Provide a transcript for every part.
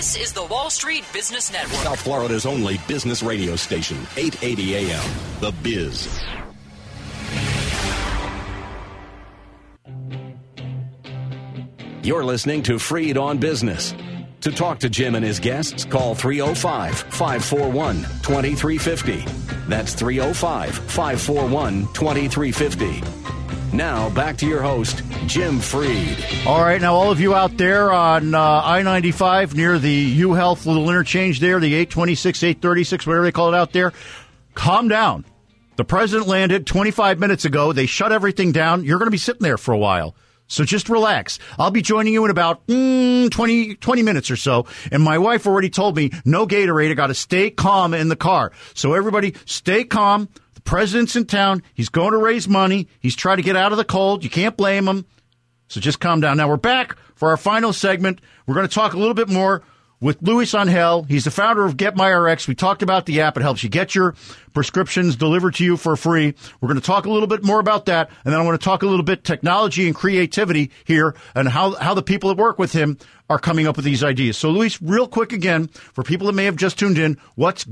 This is the Wall Street Business Network. South Florida's only business radio station, 880 AM, The Biz. You're listening to Freed on Business. To talk to Jim and his guests, call 305-541-2350. That's 305-541-2350. Now, back to your host, Jim Freed. All right, now all of you out there on I-95 near the UHealth little interchange there, the 826, 836, whatever they call it out there, calm down. The president landed 25 minutes ago. They shut everything down. You're going to be sitting there for a while. So just relax. I'll be joining you in about 20 minutes or so. And my wife already told me, no Gatorade. I got to stay calm in the car. So everybody stay calm. The president's in town. He's going to raise money. He's trying to get out of the cold. You can't blame him. So just calm down. Now we're back for our final segment. We're going to talk a little bit more with Luis Angel. He's the founder of GetMyRx. We talked about the app. It helps you get your prescriptions delivered to you for free. We're going to talk a little bit more about that, and then I want to talk a little bit technology and creativity here and how the people that work with him are coming up with these ideas. So, Luis, real quick again, for people that may have just tuned in, what's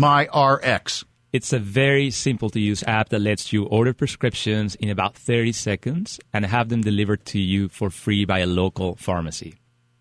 GetMyRx? It's a very simple-to-use app that lets you order prescriptions in about 30 seconds and have them delivered to you for free by a local pharmacy.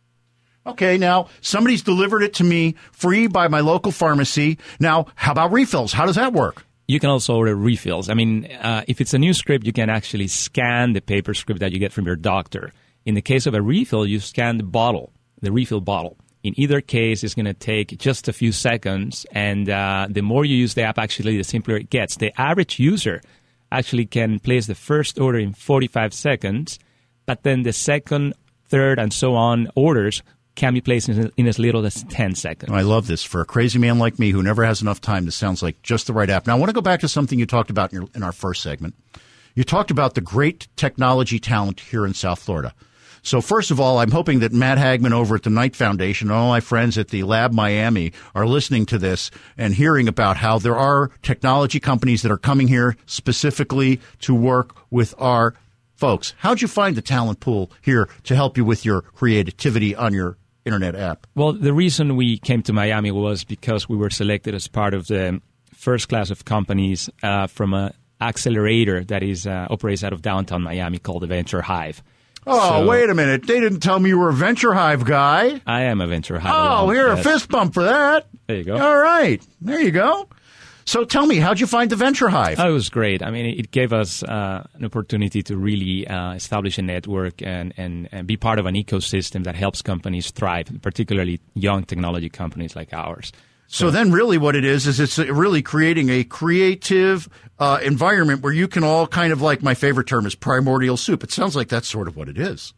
Okay, now, somebody's delivered it to me free by my local pharmacy. Now, how about refills? How does that work? You can also order refills. I mean, if it's a new script, you can actually scan the paper script that you get from your doctor. In the case of a refill, you scan the bottle, the refill bottle. In either case, it's going to take just a few seconds, and the more you use the app, actually, the simpler it gets. The average user actually can place the first order in 45 seconds, but then the second, third, and so on orders can be placed in as little as 10 seconds. I love this. For a crazy man like me who never has enough time, this sounds like just the right app. Now, I want to go back to something you talked about in our first segment. You talked about the great technology talent here in South Florida. So first of all, I'm hoping that Matt Hagman over at the Knight Foundation and all my friends at the Lab Miami are listening to this and hearing about how there are technology companies that are coming here specifically to work with our folks. How'd you find the talent pool here to help you with your creativity on your internet app? Well, the reason we came to Miami was because we were selected as part of the first class of companies from an accelerator that is operates out of downtown Miami called the Venture Hive. Oh, wait a minute. They didn't tell me you were a Venture Hive guy. I am a Venture Hive. Oh, here, a fist bump for that. There you go. All right. There you go. So tell me, how'd you find the Venture Hive? Oh, it was great. I mean, it gave us an opportunity to really establish a network and be part of an ecosystem that helps companies thrive, particularly young technology companies like ours. So then really what it is it's really creating a creative environment where you can all kind of, like my favorite term is primordial soup. It sounds like that's sort of what it is.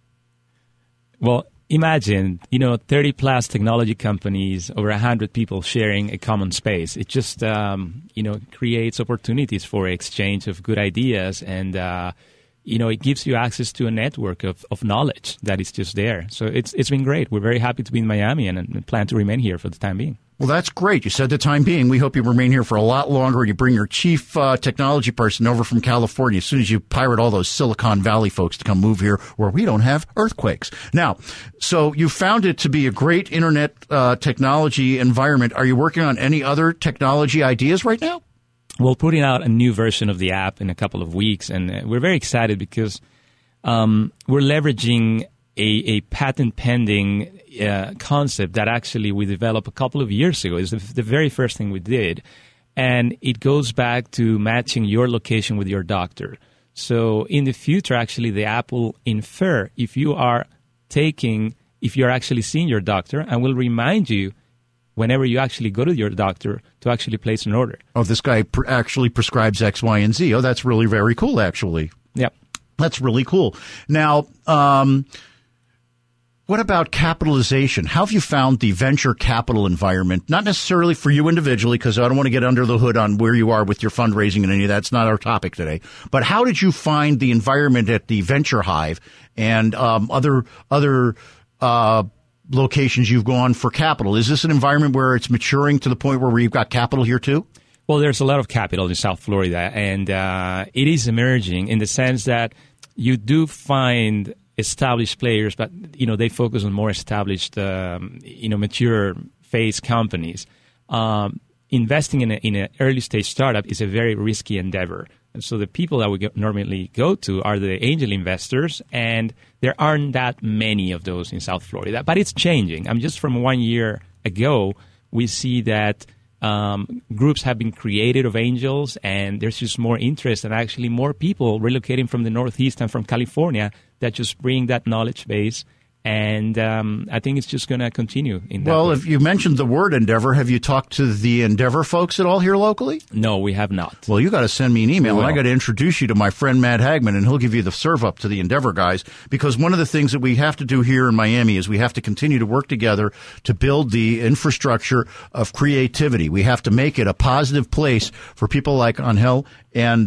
Well, imagine, 30-plus technology companies, over 100 people sharing a common space. It just, creates opportunities for exchange of good ideas, and, it gives you access to a network of knowledge that is just there. So it's been great. We're very happy to be in Miami and plan to remain here for the time being. Well, that's great. You said the time being. We hope you remain here for a lot longer and you bring your chief technology person over from California as soon as you pirate all those Silicon Valley folks to come move here where we don't have earthquakes. Now, so you found it to be a great internet technology environment. Are you working on any other technology ideas right now? We're putting out a new version of the app in a couple of weeks, and we're very excited because we're leveraging a patent-pending concept that actually we developed a couple of years ago. It's the very first thing we did, and it goes back to matching your location with your doctor. So in the future, actually, the app will infer if you're actually seeing your doctor, and will remind you whenever you actually go to your doctor to actually place an order. Oh, this guy actually prescribes X, Y, and Z. Oh, that's really very cool, actually. Yep. That's really cool. Now, what about capitalization? How have you found the venture capital environment? Not necessarily for you individually, because I don't want to get under the hood on where you are with your fundraising and any of that. That's not our topic today. But how did you find the environment at the Venture Hive and other locations you've gone for capital? Is this an environment where it's maturing to the point where you've got capital here too? Well, there's a lot of capital in South Florida, and it is emerging in the sense that you do find established players, but they focus on more established, mature phase companies. Investing in an early stage startup is a very risky endeavor. And so the people that we normally go to are the angel investors, and there aren't that many of those in South Florida. But it's changing. Just from 1 year ago, we see that groups have been created of angels, and there's just more interest and actually more people relocating from the Northeast and from California that just bring that knowledge base. And I think it's just going to continue in that way. Well, if you mentioned the word Endeavor, have you talked to the Endeavor folks at all here locally? No, we have not. Well, you got to send me an email, and I got to introduce you to my friend Matt Hagman, and he'll give you the serve up to the Endeavor guys. Because one of the things that we have to do here in Miami is we have to continue to work together to build the infrastructure of creativity. We have to make it a positive place for people like Angel and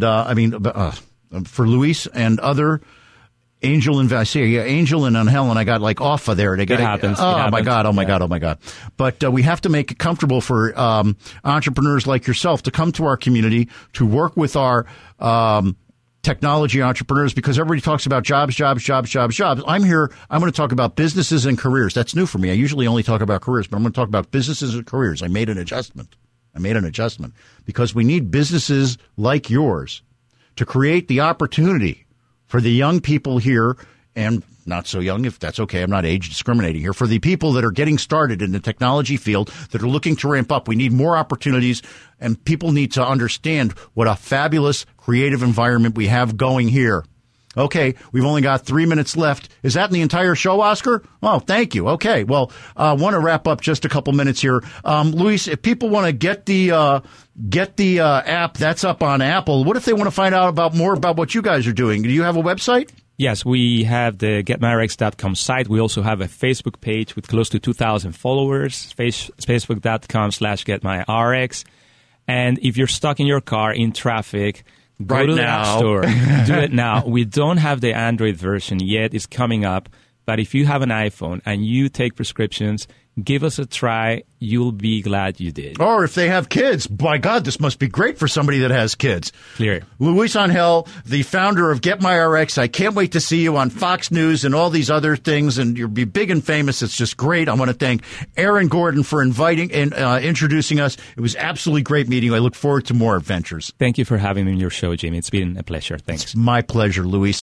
for Luis and other. Angel and Angel and Angel, and I got like off of there. It happens. Oh my God. But we have to make it comfortable for entrepreneurs like yourself to come to our community, to work with our technology entrepreneurs, because everybody talks about jobs. I'm here. I'm going to talk about businesses and careers. That's new for me. I usually only talk about careers, but I'm going to talk about businesses and careers. I made an adjustment because we need businesses like yours to create the opportunity for the young people here, and not so young, if that's okay, I'm not age discriminating here, for the people that are getting started in the technology field that are looking to ramp up. We need more opportunities, and people need to understand what a fabulous creative environment we have going here. Okay, we've only got 3 minutes left. Is that in the entire show, Oscar? Oh, thank you. Okay, well, I want to wrap up just a couple minutes here. Luis, if people want to get the app that's up on Apple, what if they want to find out more about what you guys are doing? Do you have a website? Yes, we have the GetMyRx.com site. We also have a Facebook page with close to 2,000 followers, Facebook.com/GetMyRx. And if you're stuck in your car in traffic, go to the App Store. Do it now. We don't have the Android version yet. It's coming up. But if you have an iPhone and you take prescriptions, give us a try. You'll be glad you did. Or if they have kids, by God, this must be great for somebody that has kids. Clear. Luis Angel, the founder of GetMyRx. I can't wait to see you on Fox News and all these other things, and you'll be big and famous. It's just great. I want to thank Aaron Gordon for inviting and introducing us. It was absolutely great meeting you. I look forward to more adventures. Thank you for having me on your show, Jimmy. It's been a pleasure. Thanks. It's my pleasure, Luis.